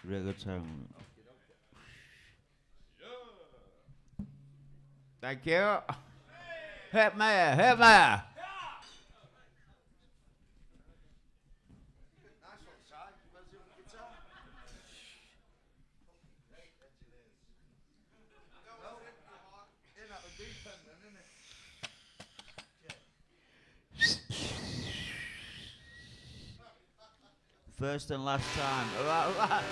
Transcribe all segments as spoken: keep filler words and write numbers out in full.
reggaeton. Thank you. Help me, help me. First and last time. All right, all right.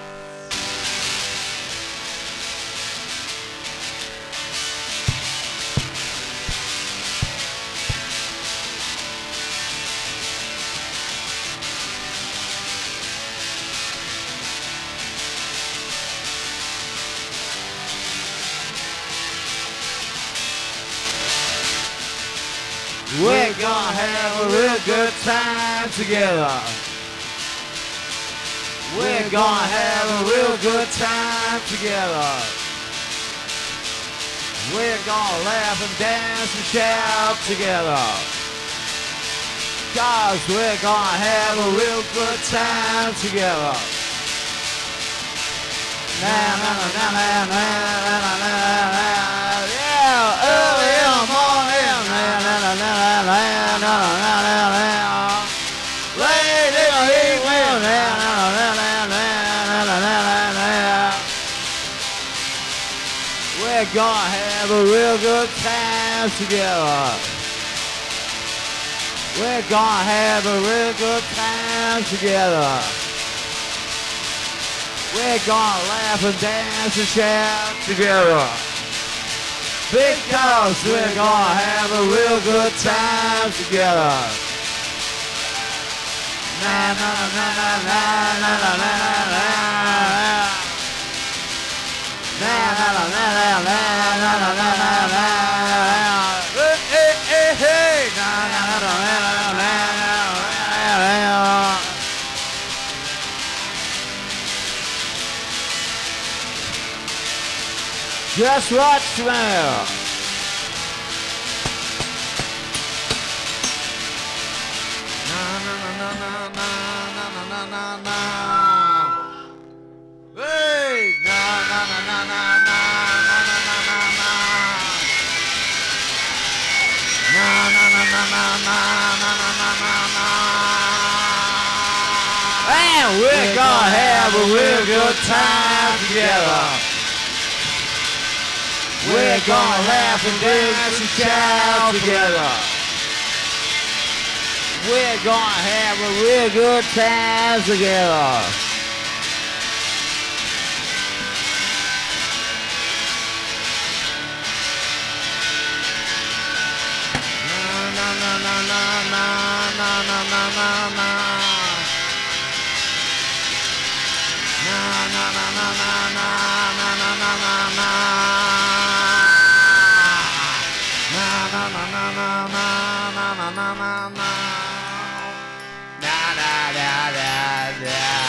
We're gonna have a real good time together. We're gonna have a real good time together. We're gonna laugh and dance and shout together. Cause we're gonna have a real good time together. Na na na na na na na na na. Yeah, early in the morning. Na na na na na na na na na. Late in the evening. Na na na na na na na na. We're gonna have a real good time together. We're gonna have a real good time together. We're gonna laugh and dance and shout together. Because we're gonna have a real good time together. Na na na na na na na na na. Na na na na na na na na na na. Hey hey hey hey. Na na na na na na na. Just watch me. Na na na na na na na na na na. Hey, na na na na na na na na na na na. Na na na na na na na na na na na. And we're gonna have a real good time together. We're gonna laugh and dance and shout together. We're gonna have a real good time together. Na na na na na na na na na na. Na na na na na na na na na na na. Na na na na na na na na na na. Da da da da da.